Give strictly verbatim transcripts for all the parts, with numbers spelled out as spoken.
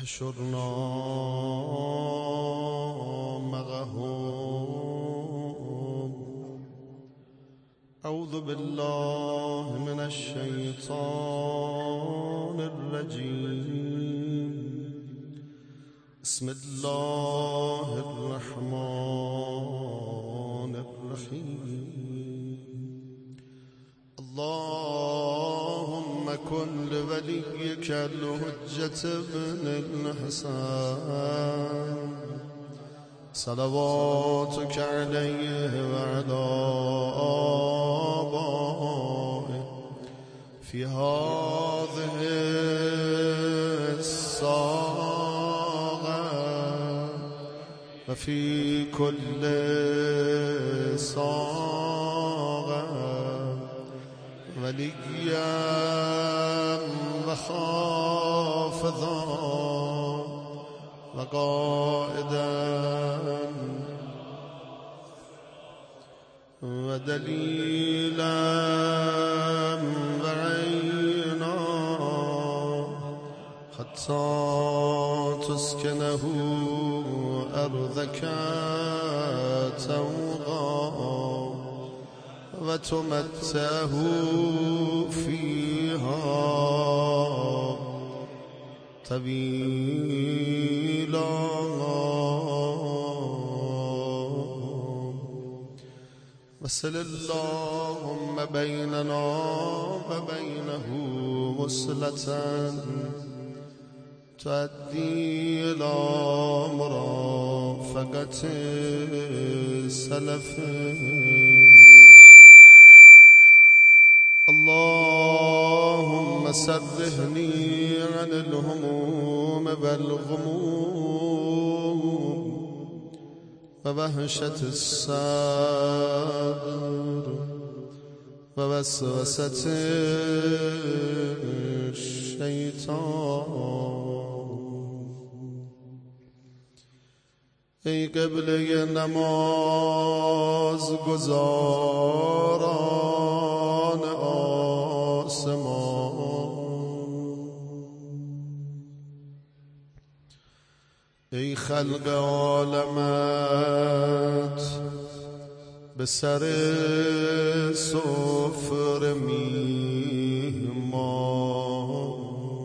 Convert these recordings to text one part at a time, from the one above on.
احشرنا معهم. أعوذ بالله من الشيطان الرجيم. بسم الله الرحمن الرحيم. اللهم كن لوليك الحجة بن الحسن صلواتك عليه وعلى آبائه في هذه الساعة وفي كل ساعة وليا وحافظا وقائدا ودليلا وعينا حتى تسكنه أرضك توغا وتمتعه فيها طويلا. وصل اللهم بيننا وبينه وصلة تؤدي إلى مرافقة سلفه. اللهم سرهني عن الهموم والغموم ووهشة الصدر ووسوسة الشيطان. ای قبله نماز گزاران آسمان، ای خلق عالمت به سر سفره میهمان.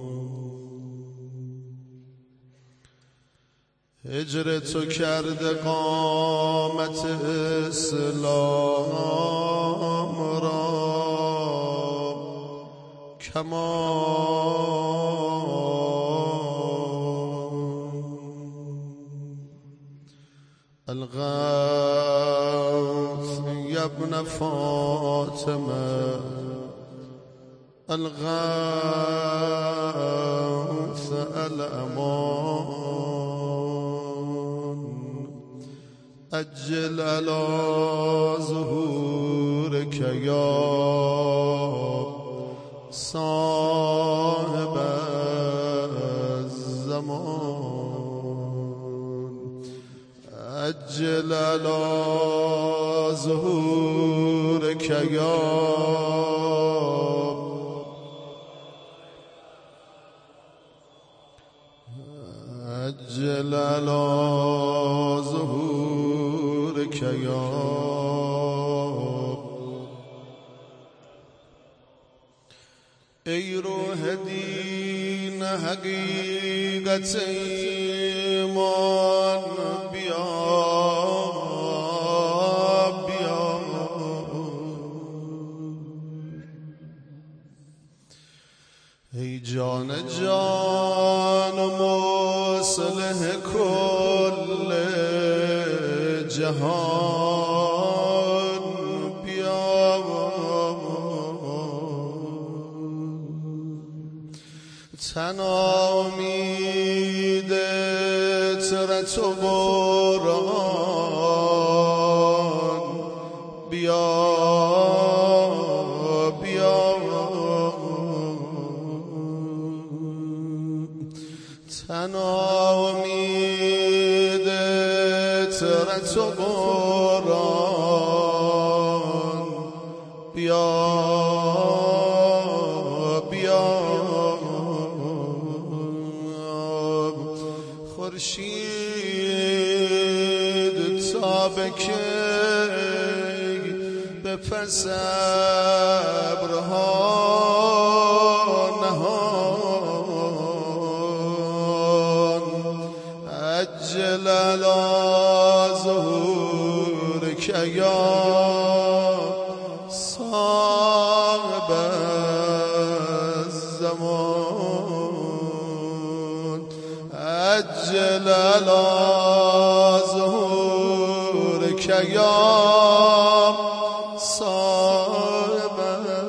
هجر تو کرده قامت اسلام را کمان. الغوث یا ابن فاطمه، الغوث الامان. أجل على ظهورك يا صاحب الزمان. أجل على ظهورك يا أجل على ظهورك يا ای روح دین حقیقت ایمان بیا بیا. ای جان جان مصلح کل جهان بیا. تن امید ترت و بران بیا بیا. تن امید ترت و بران بیا بیا. خورشید تا بکی به پس ابرها نهان عجل علی ظهورک یا صاحب الزمان عجل علی ظهورک یا صاحب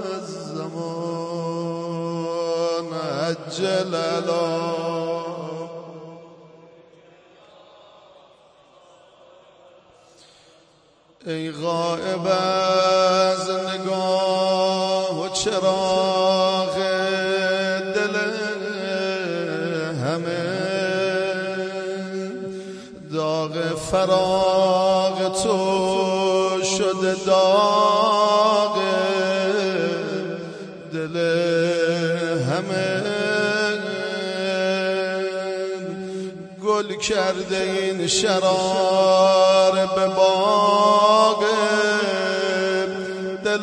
الزمان عجل علی. ای غائب از نگاه و چراغ دل همه داغ فراق تو شده داغ دل همه گل کرده این شرار به باغ دل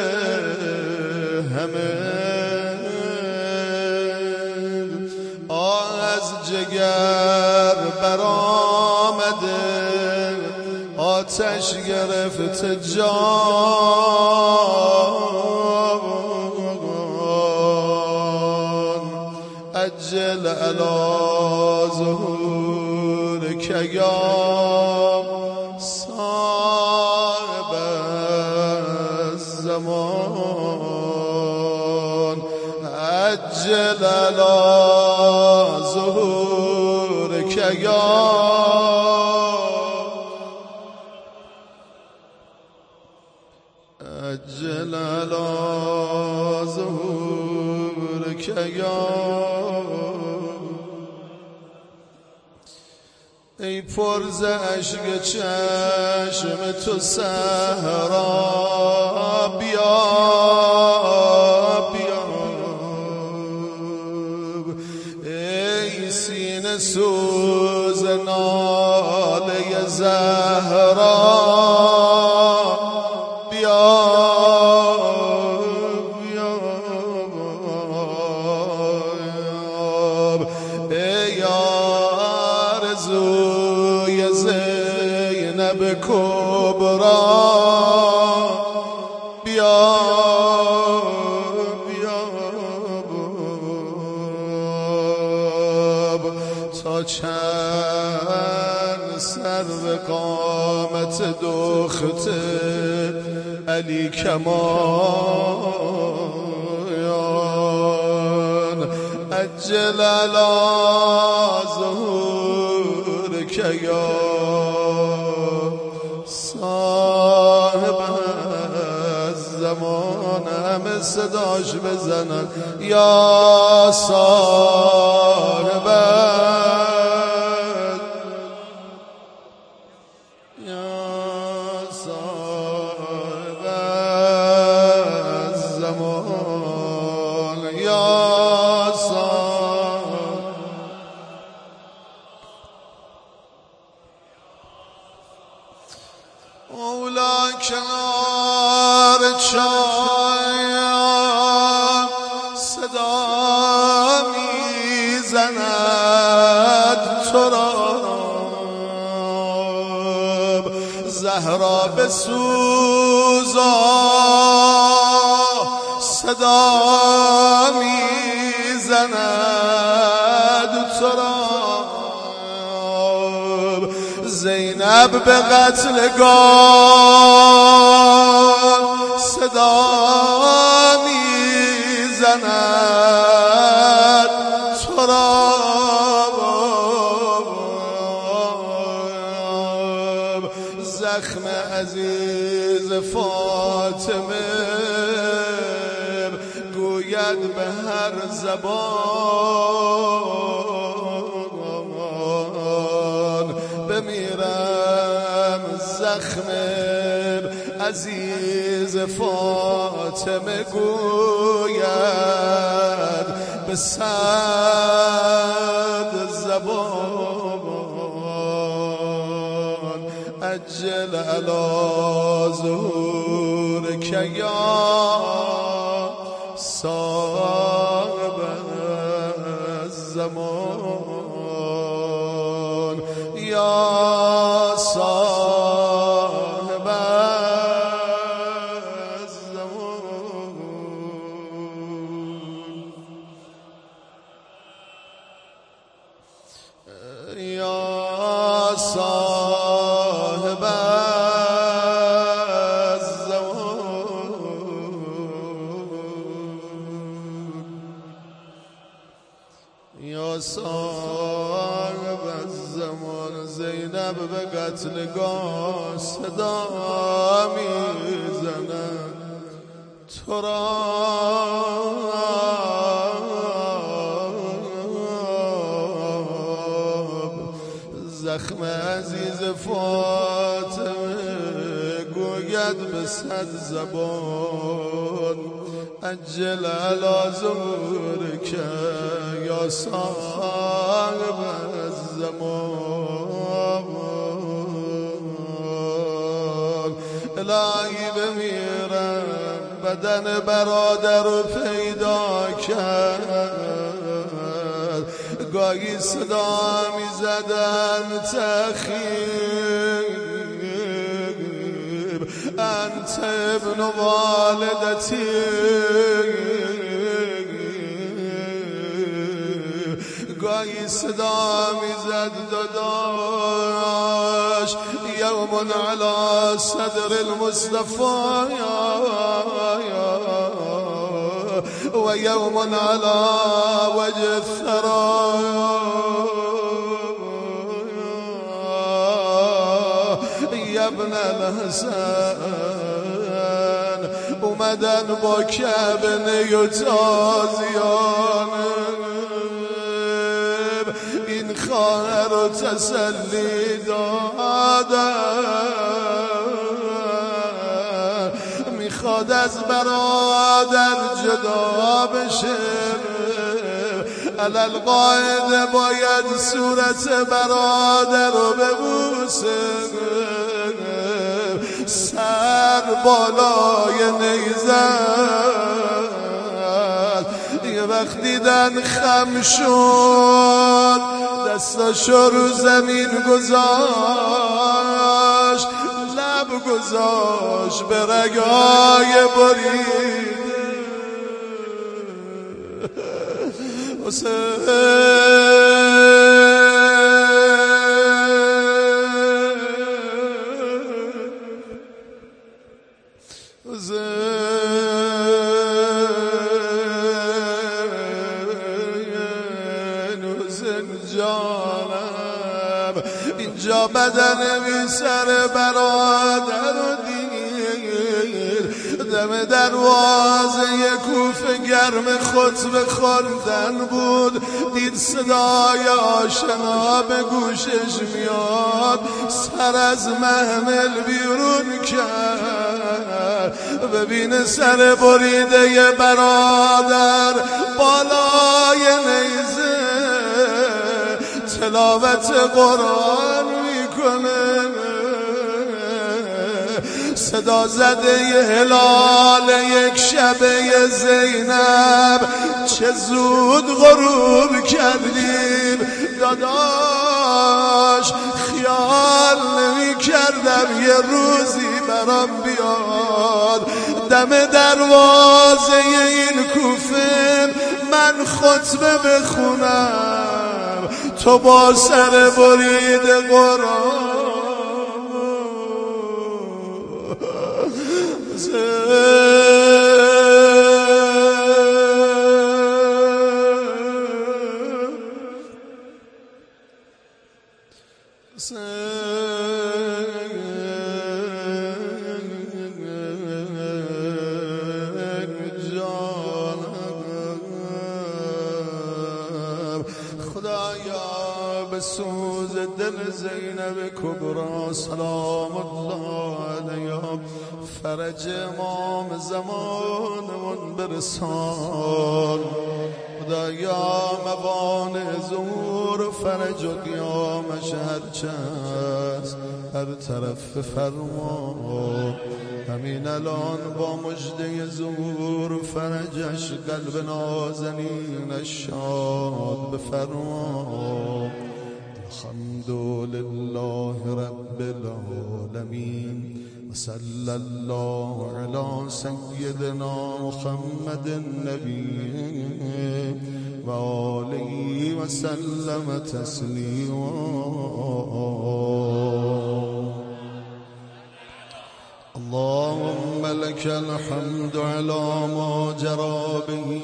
همه آه از جگر برآمده آتش گرفته جان عجل علی ظهورک یا صاحب الزمان عجل علی ظهورک یا عجل علی ظهورک یا. ای پر ز اشک چشم تو صحرا بیا بیا ای سینه سوز ناله زهرا بیا بیا ای آرزوی زینب کبرا بیا بیا تا چند سر قامت دخت علی کمایان عجل علی ظهورک یا صاحب الزمان همه صداش بزنن یا صاحب یا صاحب الزمان یا صاحب. مولا کنار چایم صدا میزند تو را زهرا بسوزا صدا میزند تو را زینب به قتلگاه صدا میزند تو را زخم عزیز فاطمه گوید به هر زبان بمیرم زخم عزیز فاطمه گوید به صد زبان عجل علی ظهورک یا صاحب الزمان یا صاحب الزمان یا صاحب یا صاحب الزمان. زینب به قتلگاه صدا میزند تو را زخم عزیز فاطمه گوید به صد زبان عجل علی ظهورک یا صاحب الزمان. الهی بمیرم بدن برادر رو پیدا کرد، گاهی صدا می زدن تخیب انت ابن والدتی، گاهی صدا می زد داداش یوم علی صدر المصطفى و یوم علی وجه الثرى یا ابن الحسن. اومدن با کعبه و تازیان این خواهر رو تسلی دادن، میخواد از برادر جدا بشه، علل قاعده باید صورت برادر رو ببوسه، سر بالای نیزد. یه وقت دیدن خم شد دستاشو رو زمین گذاشت، لب گذاشت به رگای برید جانم. اینجا بدن بی سر برادر رو دید، دم دروازه کوفه گرم خطبه خواندن بود، دید صدای آشنا به گوشش میاد، سر از محمل بیرون کرد، ببین سر بریده ی برادر بالای نیزه تلاوت قرآن میکنه، صدا زده ی هلال یک شبه زینب چه زود غروب کردیم داداش، خیال نمی کردم یه روزی برام بیاد دم دروازه این کوفه من خطبه بخونم، تو با سر برید قرآن خدایا به سوز دل زینب کبرا سلام الله علیها فرج امام زمانمون برسان. خدایا موانع ظهور فرج و قیامش هرچه است هر طرف فرما. همین الان با مژده ظهور فرجش قلب نازنینش شاد بفرما. الحمد لله رب العالمین و صلی الله علی سیدنا محمد النبی و آله و سلم تسلیما. اللهم لك الحمد على ما جرى به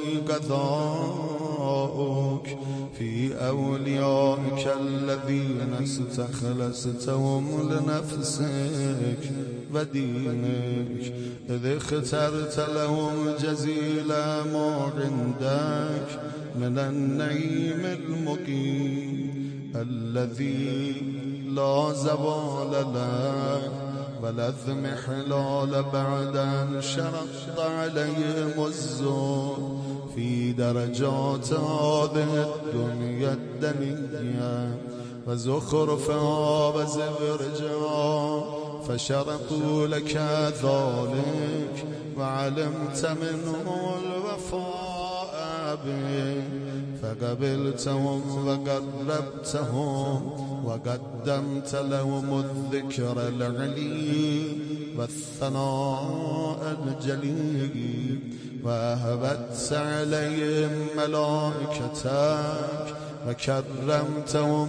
قضاؤك في أوليائك الذين استخلصتهم لنفسك ودينك إذ اخترت لهم جزيل ما عندك من النعيم المقيم الذي لا زوال له ولا اضمحلال بعد أن شرقت عليهم الزهد في درجات هذه الدنيا الدنيا وزخرفها وزبرجها فشرقوا لك ذلك وعلمت منه الوفاء به فقبلتهم وقربتهم وقدمت لهم الذكر العلي والثناء الجليل وهبت عليهم ملائكتك وكرمتهم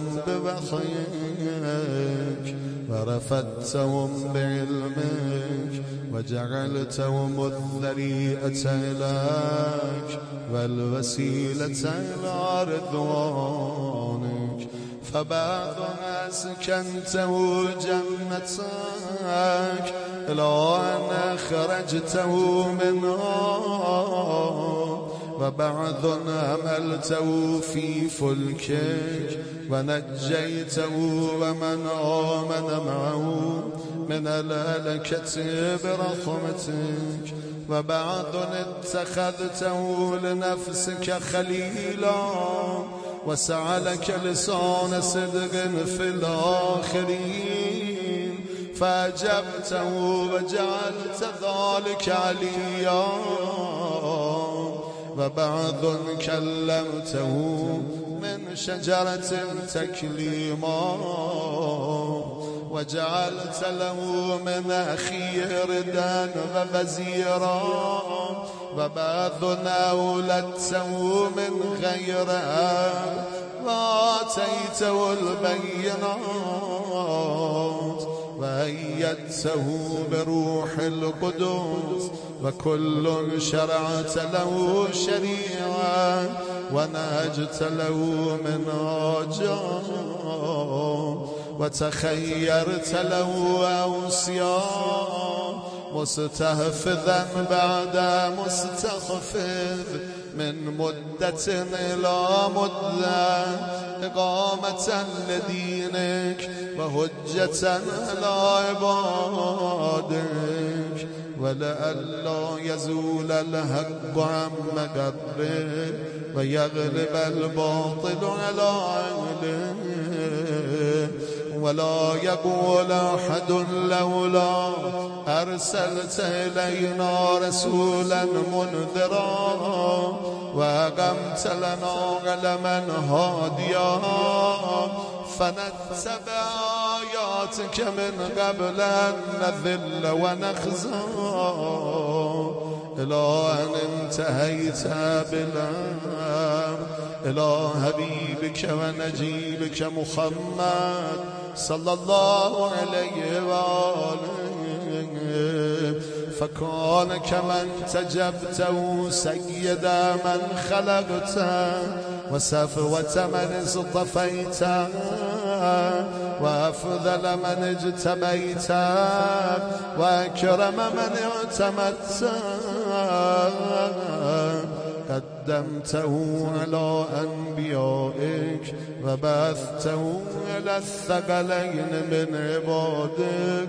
بوحيك ورفدتهم بعلمك وجعلتهم الذريئة إليك والوسيلة إلى رضوانك. فبعض أسكنته جنتك إلى أن خرجته منها وبعض أملته في فلكك ونجيته ومن آمن معه من الهلكة برحمتك وبعض اتخذته لنفسك خليلا وسعلك لسان صدق في الآخرين فأجبته وجعلت ذلك عليا وبعض كلمته من شجرة تكليما وجعلت له من أخي ردا ووزيرا وبعض أولدته من غيرها وآتيته البينات وأيدته بروح القدس وكل شرعت له شريعة ونهجت له منهاجا وتخيرت له أوصياء مستحفظا بعد مستخفض من مدة إلى مدة إقامة لدينك وهجة على عبادك ولئلا يزول الحق عن مقره ويغلب الباطل على أهله ولا يقول أحد لولا أرسلت إلينا رسولا منذرا وأقمت لنا علما هاديا فنتبع آياتك من قبل أن نذل ونخزى إلى أن انتهيت بالأمر إلى حبيبك ونجيبك محمد صلى الله عليه وآله فكان كمن تجبته سيد من خلقته وصفوة من اصطفيته وأفضل من اجتبيته وأكرم من اعتمدته قدمته على أنبيائك وبثته إلى الثقلين من عبادك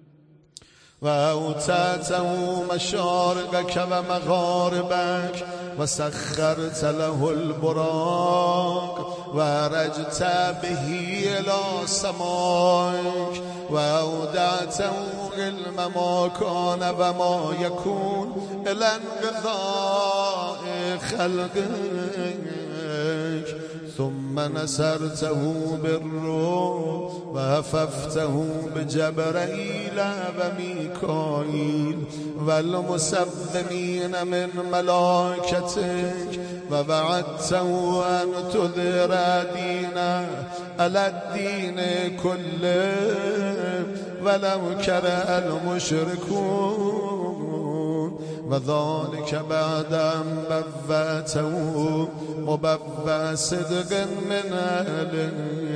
وأوتاته مشارقك ومغاربك وسخرت له البراق وعرجت به إلى سمائك وأودعته علم ما كان وما يكون إلى انقضاء خلقك ثم نصرته بالروح وهففته بجبرائيل وميكائيل والمسومين من ملائكتك ووعدته أن تظهر دينه على الدين كله ولو كره المشركون وذلك بعد أن بوأته مبوأ صدق من أهله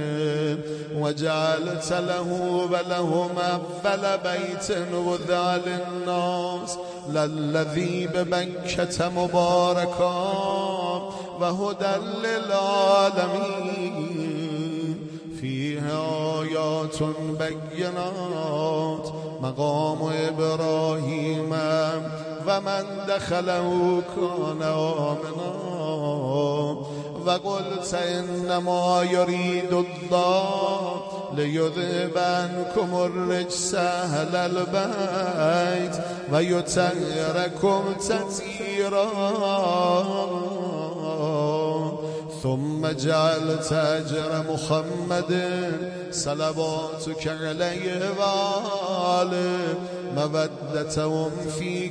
وجعلت له ولهم أول بيت وضع للناس للذي بمكة مباركا وهدى للعالمين فيه آيات بينات مقام إبراهيم ومن دخله كان آمنا وقلت إنما يريد الله ليذهب عنكم الرجس أهل البيت ويطهركم تطهيرا ثم جعلت أجر محمد صلواتك عليه وآله مودتهم في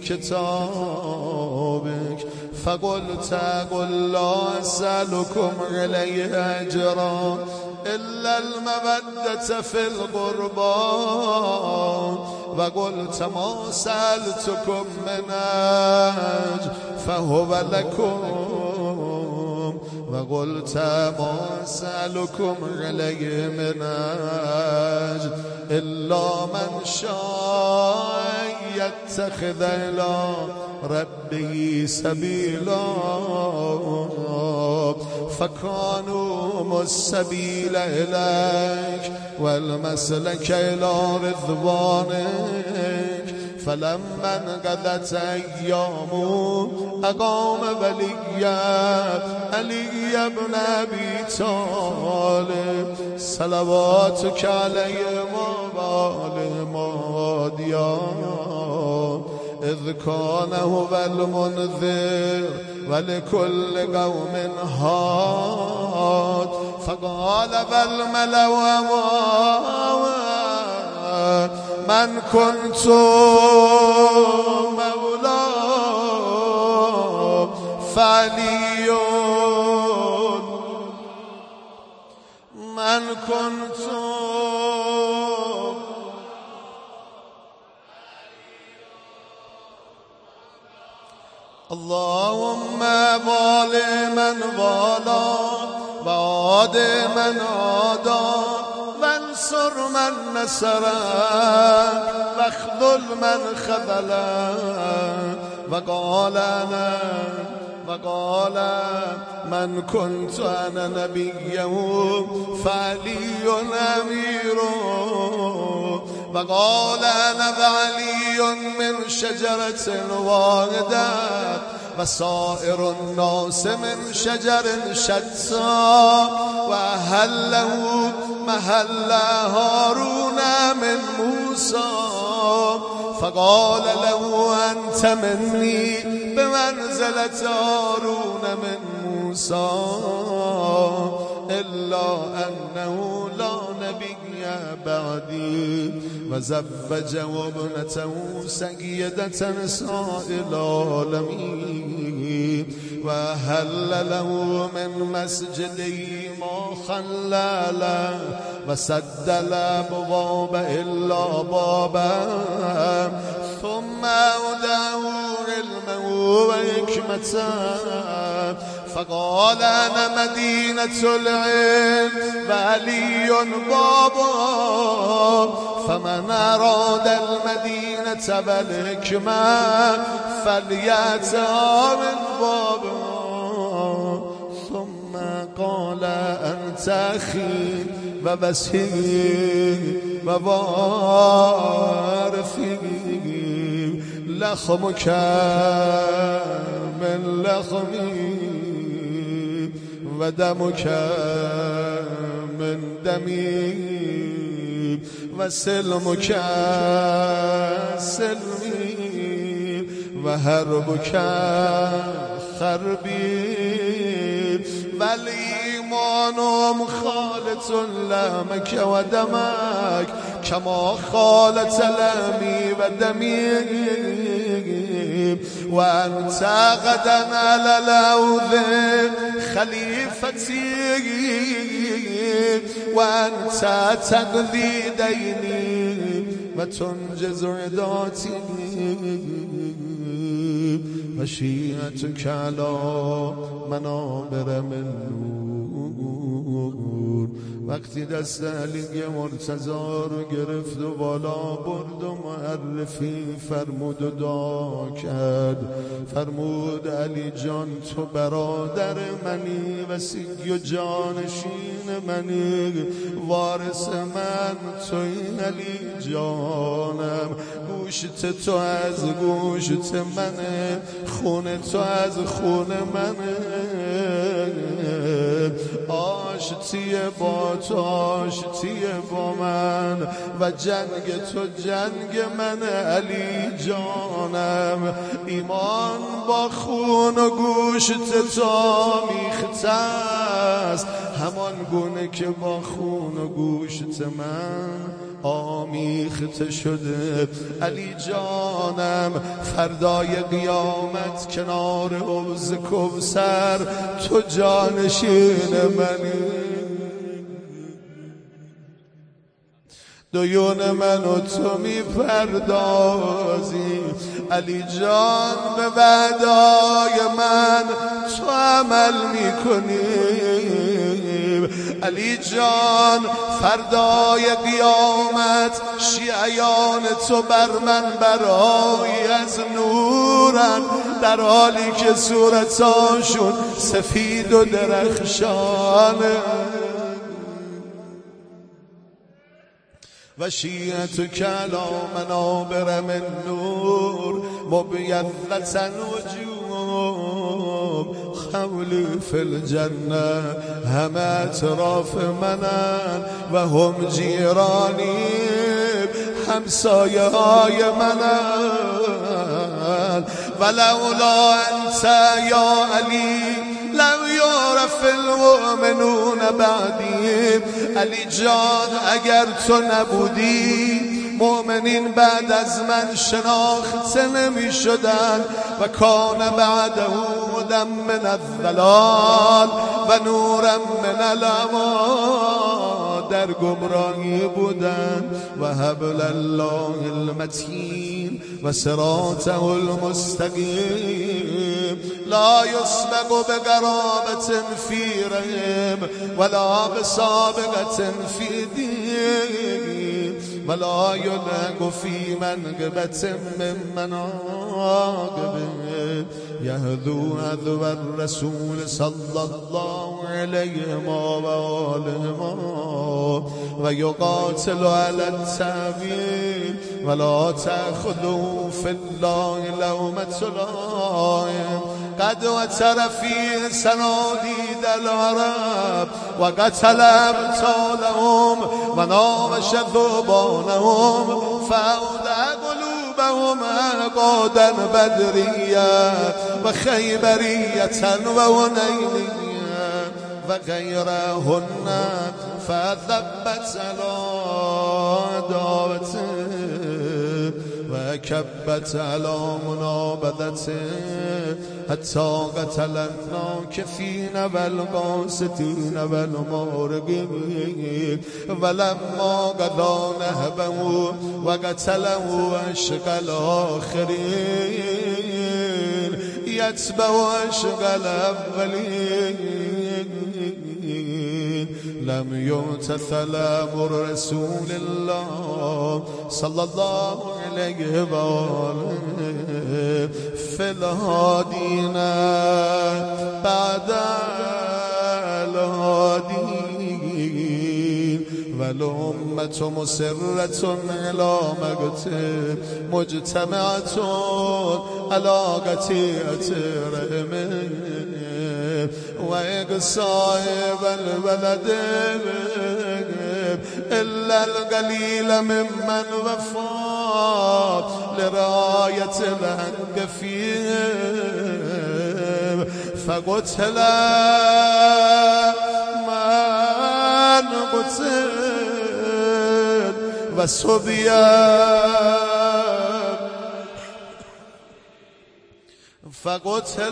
كتابك فقلت قل لا أسألكم عليه أجرا إلا المودة في القربى وقلت ما سألتكم من أجر فهو لكم وقلت ما أسألكم عليه من أجر إلا من شاء يتخذ إلى ربه سبيلا فكانوا السبيل إليك والمسلك إلى رضوانك فلما انقضت أيامه أقام وليا علي بن أبي طالب صلواتك عليه وآله ماديا إذ كان هو المنذر ولكل قوم هاد فقال والملأ من كنت مولاه فعلي من كنت اللهم والي من والى وعاد من عادى وانصر من نصرك واخذل من خذلك وقال أنا وقال من كنت أنا نبيه فعلي أميره وقال أنا وعلي من شجرة واحدة وسائر الناس من شجر شتى وأهله محل هارون من موسى فقال له أنت مني بمنزلة هارون من موسى إلا أنه لا نبي بعدي وزوجه ابنته سيدة نساء العالمين وهل له من مسجده ما خلل وسد الأبواب إلا بابا ثم أوداه علمه وحكمته فقال أنا مدينة العلم وعلي بابا فمن أراد المدينة والحكمة فليأتها من بابا ثم قال أنت أخي وبسيري ووارثي لخمك من لخمی و دمک من دمی و سلمک سلمی و حربک حربی والایمان خالط لحمک و دمک کما خالط لحمی و دمی و انت غدا علی الأرض خلیفتی و انت تقضی دینی و تنجز عداتی و شیعتک علی منابر من نور. وقتی دست علی مرتضی رو گرفت و بالا برد و معرفی فرمود و دعا کرد، فرمود علی جان تو برادر منی، وصی و جانشین منی، وارث من توی علی جانم، گوشت تو از گوشت منه، خون تو از خون منه، آشتی با تو آشتی با من و جنگ تو جنگ من علی جانم. ایمان با خون و گوشت تو میخته است، همان گونه که با خون و گوشت من آمیخته شده. علی جانم فردای قیامت کنار حوض کوثر تو جانشین منی، دیون منو تو میپردازی. علی جان به وعدای من تو عمل میکنی. علی جان فردای قیامت شیعیان تو بر من برای از نورن، در حالی که صورتاشون سفید و درخشانه. و شیعتک علی منابر من نور مبیضة وجوه حولی فی الجنه، همه اطراف منن و هم جیرانی، همسایه های منن. ولولا انت یا علی لم یعرف المؤمنون بعدی. علی جان اگر تو نبودی مؤمنین بعد از من شناخته نمی شدن. و کان بعده هدی من الضلال و نورا من العمی، در گمراهی بودن. و حبل الله المتین و صراطه المستقیم لا یسبق بقرابة فی رحم ولا بسابقة فی دین ولا یلق فی منقبة من مناقبه. یهدو حذو الرسول صلی الله علیه و آله و یقاتل علی التأویل ولا تأخذه فی الله لومة لائم. قد وتر فی صنادید العرب و قتل امثالهم و ناوش ذبانهم فاودع قلوبهم اعقادا بدریه و خیبریه و هنینیه و غیرهن فذبت علی دعوته و کبت علی منابذته حتی قتل الناکفین و القاسطین و المارقین. ولما قضا نهبه و قتله عشق الاخرین یتبع عشق الاولین. لم یؤت ثلام رسول الله صلی الله علیه و آله فی الهادین بعد الهادین و الامة مسرة الی مقت مجتمعة علی قطیعة وصاحب الولد إلا القليل ممن وفى لرعاية الحق فيه فقتل من قتل والصبيان فقتل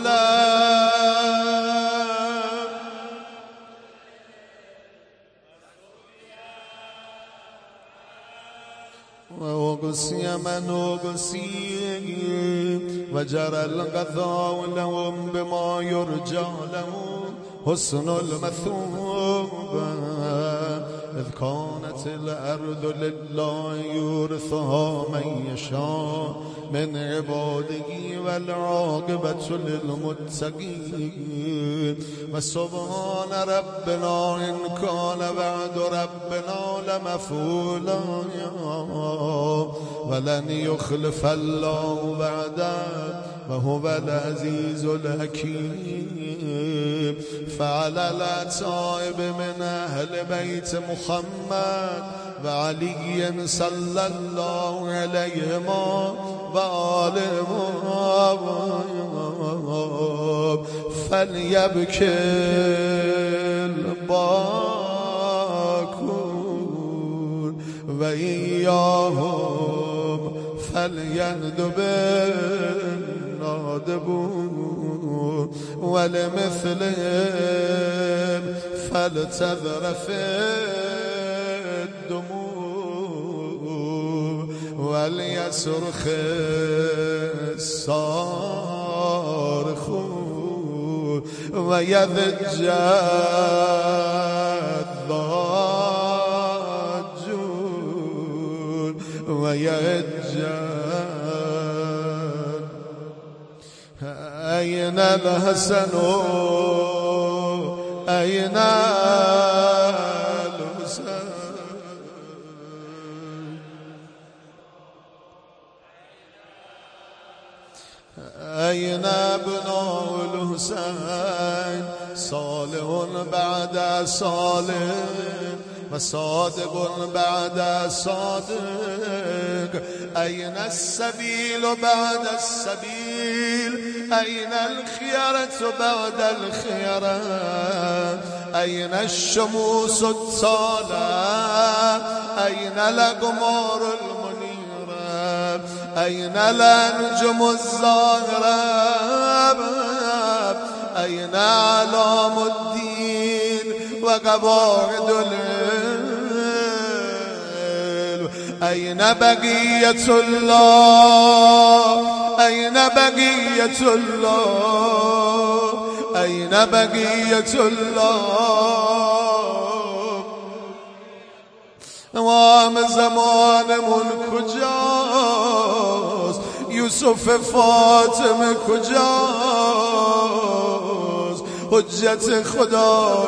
وأقسي من أقسي وجرى القضاء لهم بما يرجى لهم حسن المثوب إذ كانت الأرض لله يورثها من يشاء من عباده والعاقبة للمتقين وسبحان ربنا إن كان بعد ربنا لمفعولا ولن يخلف الله بعده وهو العزيز الحكيم فعلى الأتائب من أهل بيت محمد وعلي صلى الله عليهما وآلهم فليبكي الباكون وإياهم فليندب النادبون ولمثلهم فلتذرف الدموع وليصرخ الصارخون ويضج الضاجون ويضج أين الحسن أين الحسين أين ابناء الحسين صالح بعد صالح وصادق بعد صادق أين السبيل بعد السبيل أين الخيرة بعد الخيرة أين الشموس الطالعة أين الأقمار المنيرة أين الأنجم الزاهرة أين أعلام الدين وقواعد العلم أين بقية الله أين بقية الله أين بقية الله وام زمان من کجاست یوسف فاطمه کجاست حجت خدا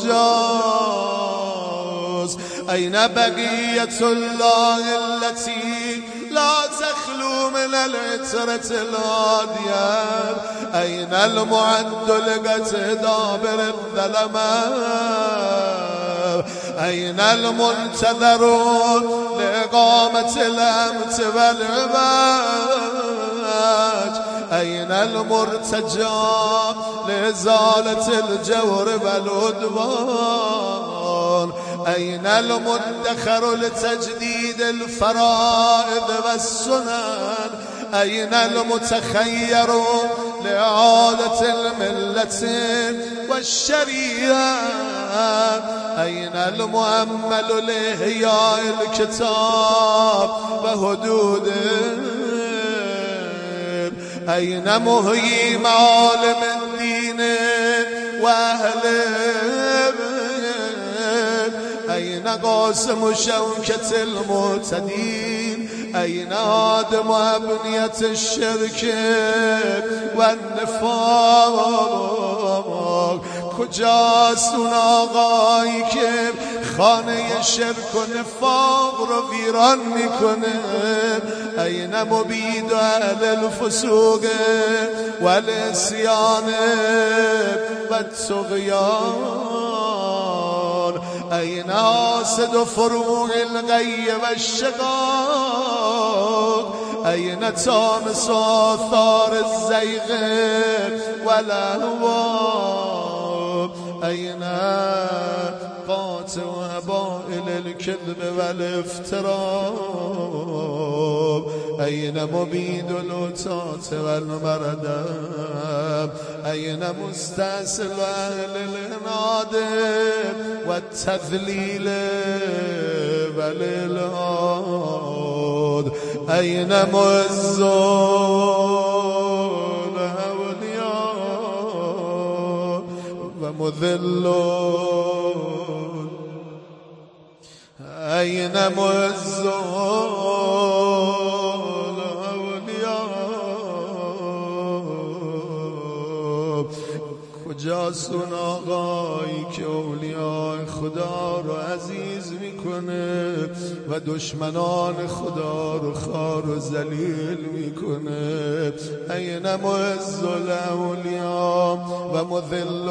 کجاست أين بقية الله التي لا تخلو من العترة الهادية أين المعد لقتدى بالظلماء أين المنتظرون لإقامة الأمت والعباج أين المرتجى لإزالة الجور والعدوان أين المدخر لتجديد الفرائض والسنن أين المتخير لإعادة الملة والشريعة أين المؤمل لإحياء الكتاب وحدوده أين مهيي معالم الدين وأهله أين قاسم شوكة المعتدين أين آدم أبنية الشرك والنفاق کجاست اون آقایی که خانه شرک و نفاق رو ویران میکنه؟ این مبید و اهل الفسوق والعصيان والطغيان أين حاسد فروع الغي والشقاق أين تامس آثار الزيغ والأهواء أين قاطع أبائل الكذب والافتراء أين مبيد الأتات والمردم أين مستأصل أهل العناد والتذليل والإلحاد أين مؤذون أولياء ومذلون أين مؤذون أولياء کجاست اون آقایی که اولیاء خدا رو عزیز میکنه و دشمنان خدا رو خوار و ذلیل میکنه این معز الاولیاء و مذل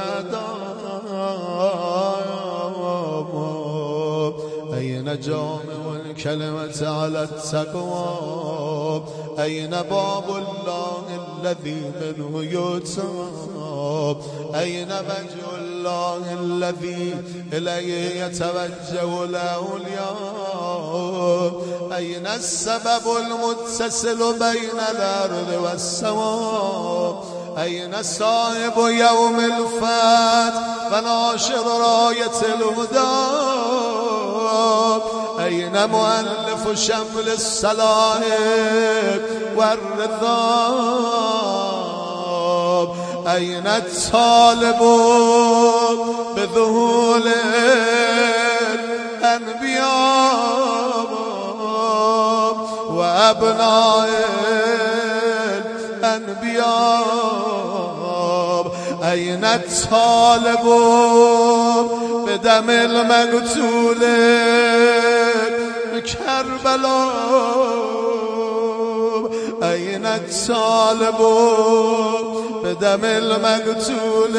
الاعداء این جامع الکلمة على التقوى این باب الله الذي منه يتاب أين وجه الله الذي إليه يتوجه الأولياء أين السبب المتصل بين الأرض والسماء أين صاحب يوم الفتح وناشر راية الهدى أين مؤلف شمل الصلائب والرضا أين الطالب بذهول الأنبياء وأبناء الأنبياء أين الطالب بدم المقتول بكربلاء أين الطالب بدم المقتول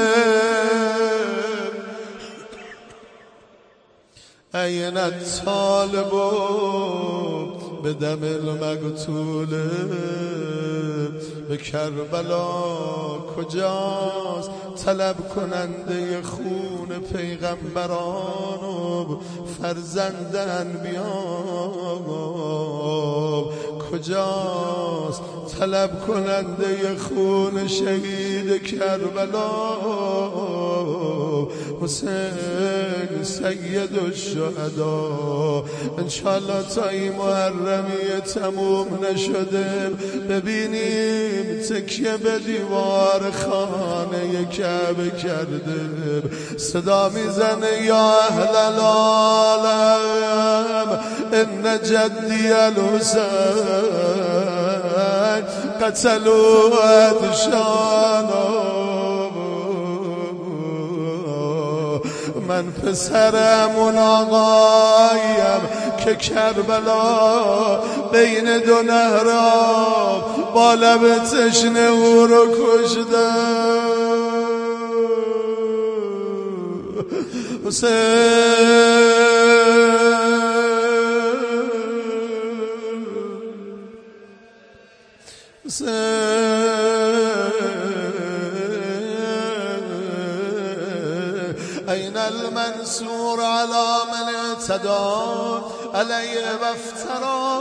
أين الطالب بدم المقتول به کربلا کجاست طلب کننده خون پیغمبران و فرزند انبیا کجاست طلب کننده خون شهید کربلا حسین سید الشهدا انشالله تا این محرمی تموم نشده ببینیم تکیه به دیوار خانه کعبه کرده صدا میزنه یا اهل العالم ان جدی الحسین قتلوا ادشانا من پسرمون آقایم که کربلا بین دو نهراب با لب تشنه او رو کشدن أين المنصور على من اعتدى عليه وافترى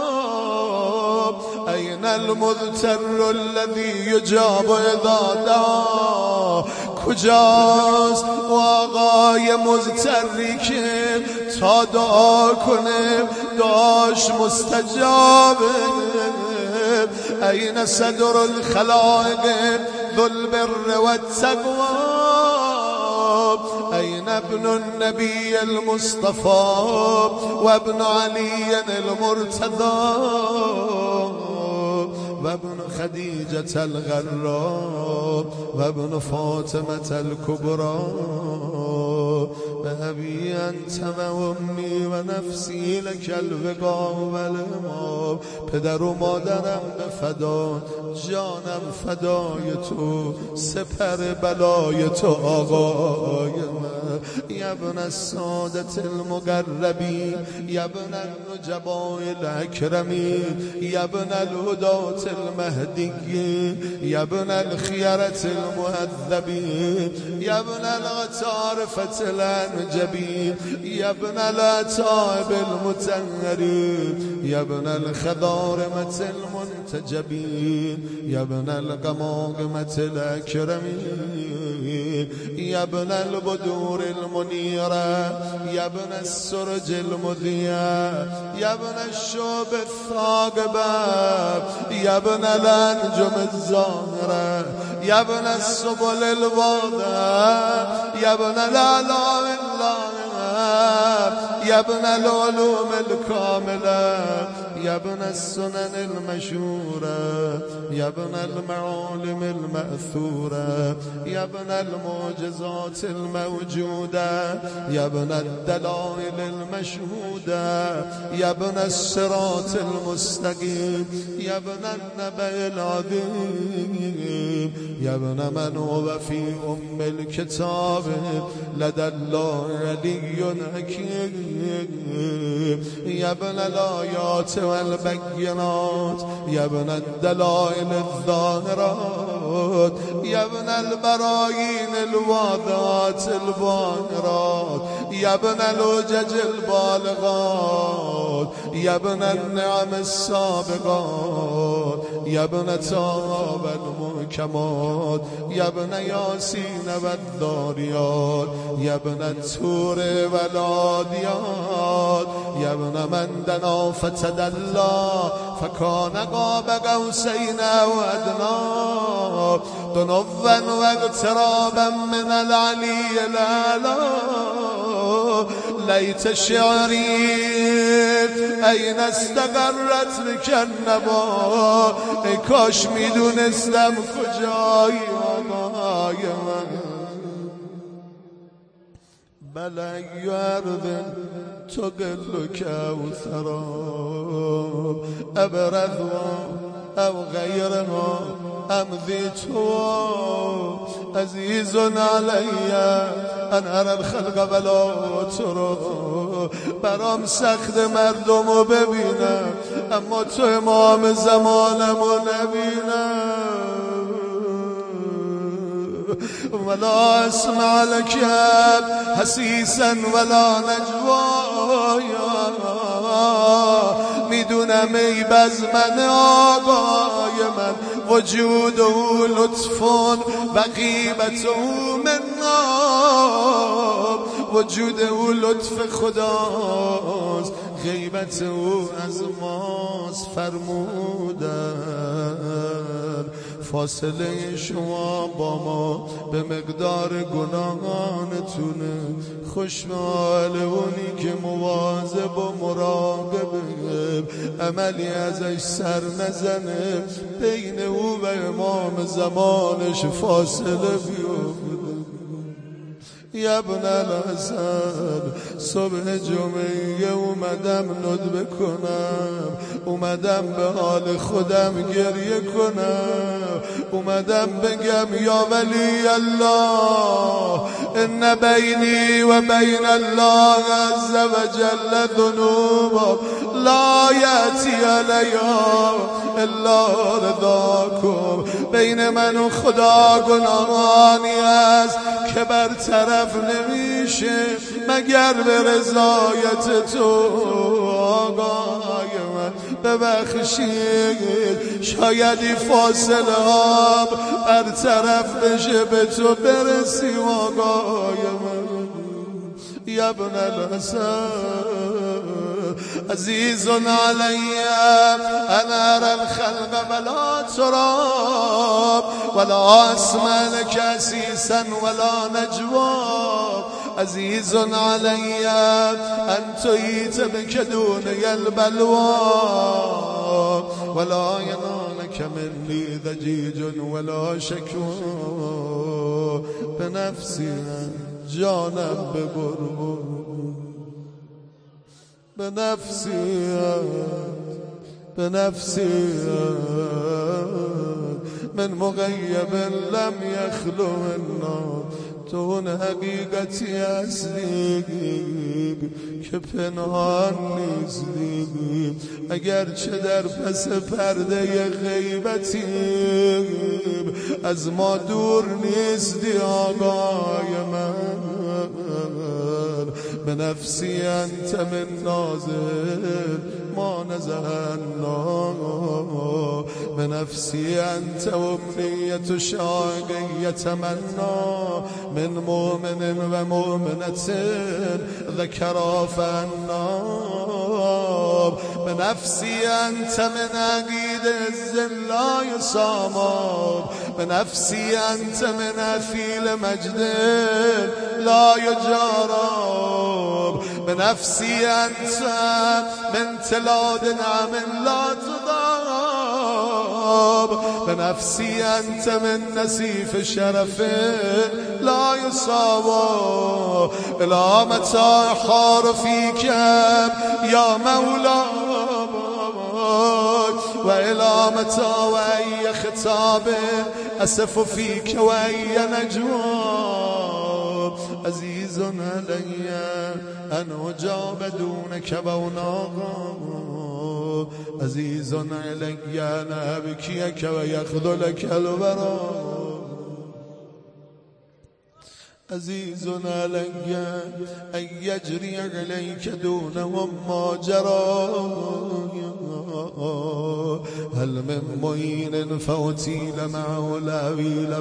أين المذتر الذي يجاب إذا دعا کجاست و آقای مضطری که تا دعا کنه دعاش مستجابه أين صدر الخلائق ذو البر والتقوى أين ابن النبي المصطفى وابن علي المرتضى وابن خديجة الغراء وابن فاطمة الكبرى بأبي أنت وأمي و نفسی لك الوقا و الما. پدر و مادرم به فدا، جانم فدای تو، سپر بلای تو آقای من. یبن السادة المقربین، یبن النجباء الاکرمین، یبن الهداة المهدیین، یبن الخیرة المهذبین، یبن الغطارفة الانجبین، یبن الاتائب المطهرین، یبن الخضارمة المنتجبین، یبن القماقمة الاکرمین، یبن البدور المنیره، یبن السرج المضیه، یبن الشعب الثاقبه، یبن الانجم الزاهره، یبن السبل الواضحه، یبن الاعلام اللائحه، یبن العلوم الكامله، یبن السنن المشهوره، یبن المعالم المأثوره، یبن المعجزات الموجوده، یبن الدلائل المشهوده، یبن الصراط المستقیم، یبن النبأ العظیم، یبن من هو فی ام الكتاب لدى الله علی حکیم، یبن الآیات والبینات، یبن الدلائل الظاهرات، یبن البراهین الواضحات الباهرات، یبن الحجج البالغات، یبن النعم السابقات، یبن طه المحکمات، یبن یاسین والذاریات، یبن الطور والعادیات، یبن من دنا فتدلی فکان قاب قوسین او ادنی، دنوا و اقترابا من العلی الاعلی. لیت شعری این استقرت بک النوا، ای کاش میدونستم کجایی آقای من. بل ای ارض تقل کوثرا ابرزها او غیرها امضی تو عزیز علی ان ارى الخلق ولا ترى. برام سخت مردم رو ببینم اما تو امام زمانم رو نبینم. ولا اسمع لك حسیسا ولا نجوایا، میدونم ای بزمن آقای من وجود او لطف و غیبت او منا، وجود او لطف خداست، غیبت او از ماست. فرمودن فاصله شما با ما به مقدار گناهانتونه، خوشحال اونی که مواظب و مراقبه، عملی ازش سر نزنه، بین او و امام زمانش فاصله بیفته. ابن الحسن صبح جمعه اومدم ندبه کنم، اومدم به حال خودم گریه کنم، اومدم بگم یا ولی الله ان بینی و بین الله عز و جل ذنوب لا یأتی علیها الا رضاکم. بین من و خدا گناهانی است که برطرف نمیشه مگر به رضایت تو آقای من. ببخشید شایدی فاصله ها برطرف بشه به تو برسی آقای من. یا ابن الحسن عزیز علی ان ارى الخلق ولا تراب ولا اسمع لك حسیسا ولا نجوا. عزیز علی ان تیت بک دونی البلوا ولا ینالک منی ضجیج ولا شکوا. به نفسی جانم ببر به نفسیت به نفسیت من مغیب لم یخلو منا تو اون حقیقتی هستی که پنهان نیستی اگرچه در پس پرده غیبتی از ما دور نیستی آقای من به نفسی انت من نازل ما نزهنا به نفسی انت امنیت شاقی یتمنا من مؤمن و مؤمنت ذکرا فانا به نفسی انت من عقید الزلا یساما به نفسی انت من اثیل مجد لا یجارا به نفسی انت من تلاد نعم لا تضاب به نفسی انت من نصیف شرف لا یصابا الی متى حار فیک یا مولا و الی متى و ای خطاب اسف فیک و ای نجوا عزیز علی ان اجاب دونک و اناقا عزیز علی ان ابکیک و یخذلک الورا عزیز علی ان یجری علیک دونهم ما جرا هل من معین فوتیل معه العویل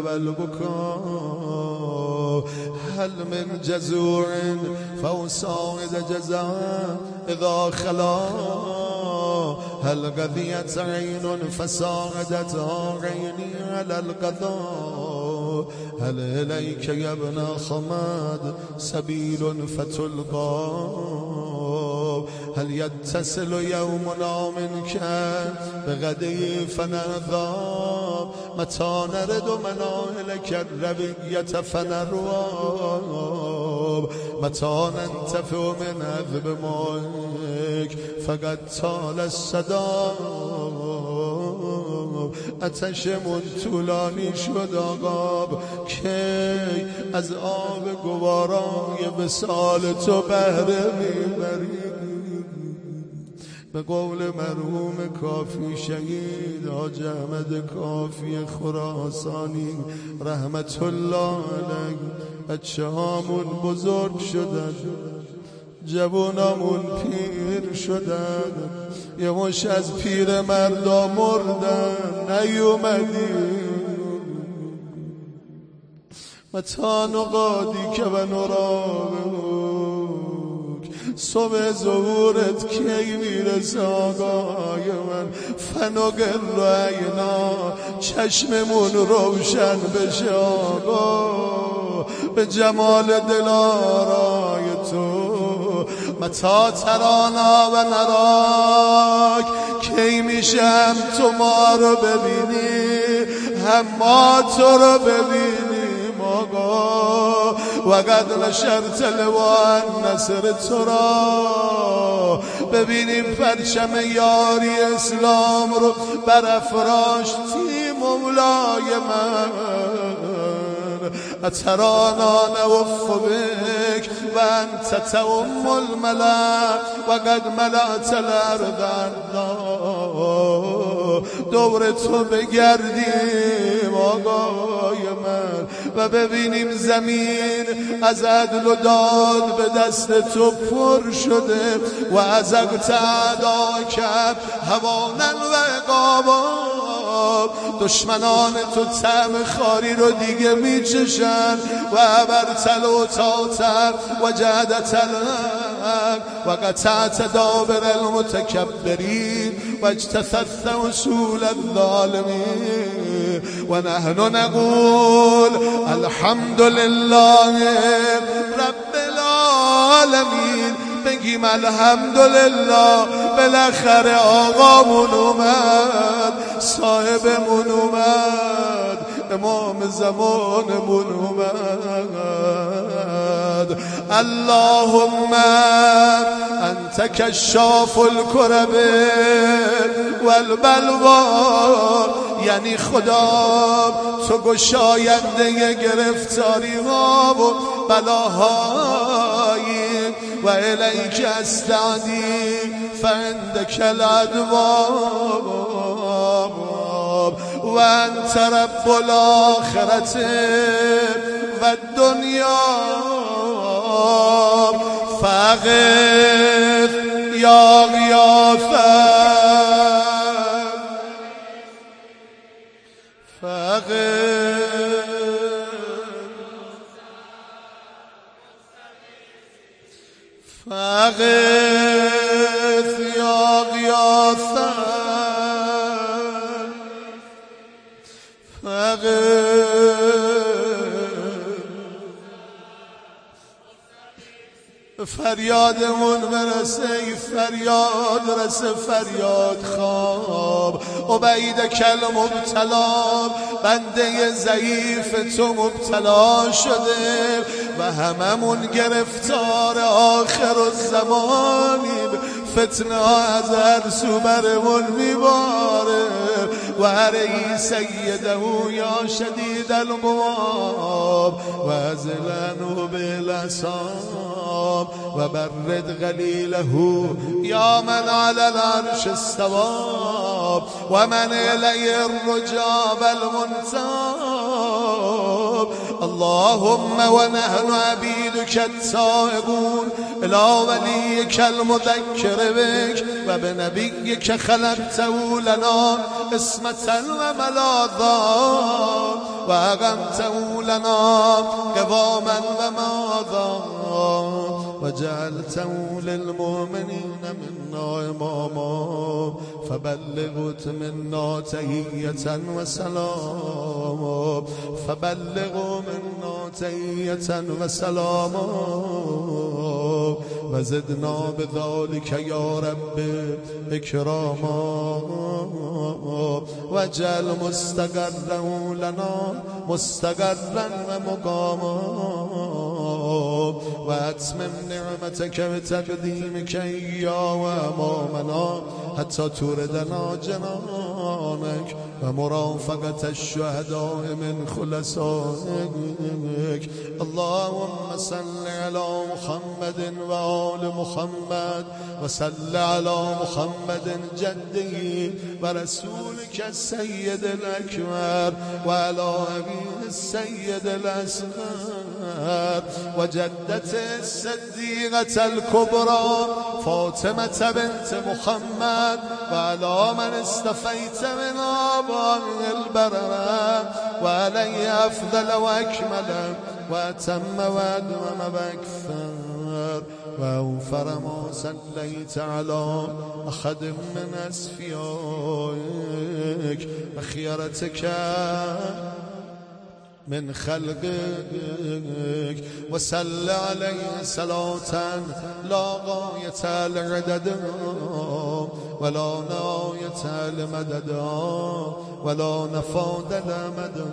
والبکا هل من جزوع فوساعد جزاء اذا خلا هل قضیت عین فساعدت عینی علی القضاء هل الیک یا ابن خمد سبیل فتلقا هل یتصل یومنا منک بغدی فنرضا متى نرد مناهلک الرویت فنرواب متى ننتفع من عذب مائک فقد طال الصدا آتشمون طولانی شد آقاب کی از آب گوارای وصال تو بهره میبریم به قول مرحوم کافی شهید حاج احمد کافی خراسانی رحمت الله علیه بچه هامون بزرگ شدن جوانامون پیر شدن یه مش از پیر مردا مردن نیومدی متى نقادی که و نرابک صبح ظهورت کی میرسه آقای من فنقر راینا چشممون روشن بشه آقا به جمال دلارای تو متى ترانا و نراک کی میشم تو ما رو ببینی هم ما تو رو ببینیم آقا و قد نشرت لوان نصر تو را ببینیم پرچم یاری اسلام رو برافراشتی مولای من اترانا نوف بك وانت تؤم الملا وقد ملأت الارض دور تو بگردیم آقای من و ببینیم زمین از عدل و داد به دست تو پر شده و از اقتعدا کرد هوانن و اقابا دشمنان تو طعم خاری رو دیگه میچشن و برتل و تاتر و جهدت الان و قطعت دابر المتکبرین و اجتثثت اصول الظالمین و نحن نقول الحمد لله رب العالمین بگیم الحمدلله بالاخره آقامون اومد صاحبمون اومد امام زمانمون اومد. اللهم انت کشاف الکرب والبلوا، یعنی خدا تو گشاینده گرفتاری ها و بلاهایی، و الیک استعدی فعندک الادواب، و انت رب الاخرت و الدنیا فاغث یا غیاثا فاغث یا غیاثا فریادمون برسه، فریاد رسه، فریاد خواب. عبید کل مبتلا، بنده ضعیف تو مبتلا شده و هممون گرفتار آخر الزمانیم. فتنه از هر سو برمون میباره و ای سیده یا شدید المواب و ازلنو بالاسام و برد غلیله یا من علی العرش استواب و من الی الرجا والمنتاب. اللهم و نحن عبیدک التائبون الی ولیک المذکر بک و بنبیک خلقته لنا اسمة و ملاذا و اقمته لنا قواما و ماذا و جعلته للمؤمنین منا اماما فبلغت منا تحیة و سلاما فبلغوا منا تحیة و سلاما و زدنا بذلك یا رب اکراما و جعل مستقرا لنا مستقرا و مقاما و اتمم نعمتك بتقدیمك یا و امامنا حتی توردنا جنانك و مرافقت الشهداء من خلصائك. اللهم صل على محمد و آل محمد و صل على محمد جده و رسولك السید الاکبر و على ابيه السید الاصغر و جدت الصدیقة الكبرى فاطمة بنت محمد و على من استفیت من آبائه البررة و علی افضل و اکمل و اتم و ادوم و اکثر و اوفر ما صلیت علی احد من اصفیائک و خیرتک من خلقك وصل عليه صلاة لا غاية لعدد ولا نهاية لمدد ولا نفاد لمدد.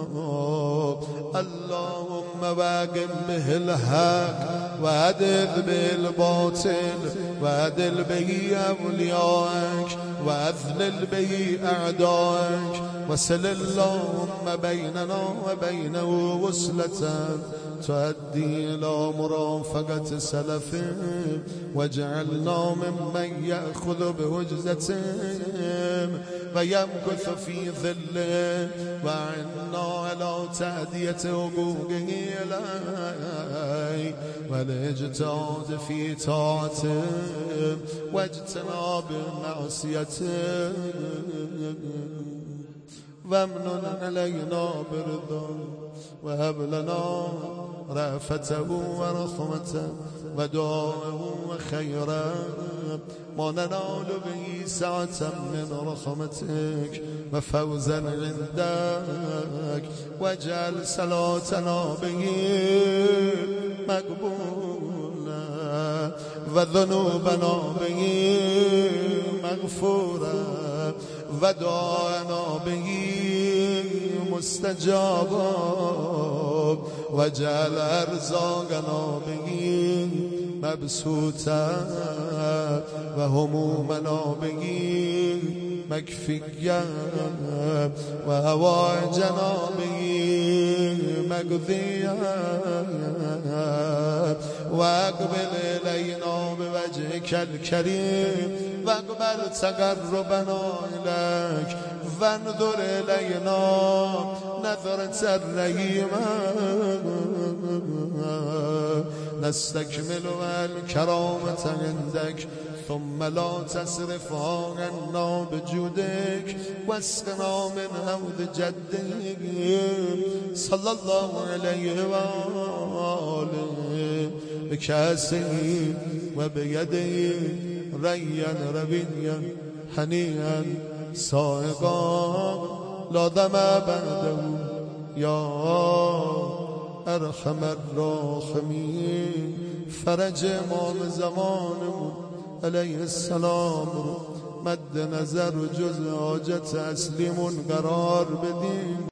اللهم واقم به الحق وعدل بالباطل وعدل به أوليائك وأذلل به أعدائك وصل اللهم بيننا وبينه وصلة تؤدي إلى مرافقة سلفهم واجعلنا ممن يأخذ بوجزتهم ويمكث في ظله وعنا على تأدية حقوقه إليه والاجتهاد في طاعته واجتناب معصيته وامنن علينا برضا وهب لنا رأفته ورحمته ودعاءه وخيرا ما ننال به سعة من رحمتك وفوزا عندك واجعل صلاتنا به مقبولا وذنوبنا به مغفورا ودعانا به مستجابا وجعل ارزاقنا به مبسوطا و همومنا به مكفيا وهواجنا به مقضيا واقبل إلينا بوجهك الكريم واقبل تقربنا إليك وانظر إلينا نظرة الرحيمة نستكمل الكرامة عندك ثم لا تصرف عنا بجودك واسقنا من حوض جدك صلى الله عليه وآله بكاسه وبيده ريا ربيا حنيا سائقا لا دم بعده يا ارحم الراحمین. فرج امام زمانمون علیه السلام رو مد نظر و جز حاجت اصلیمون قرار بدیم.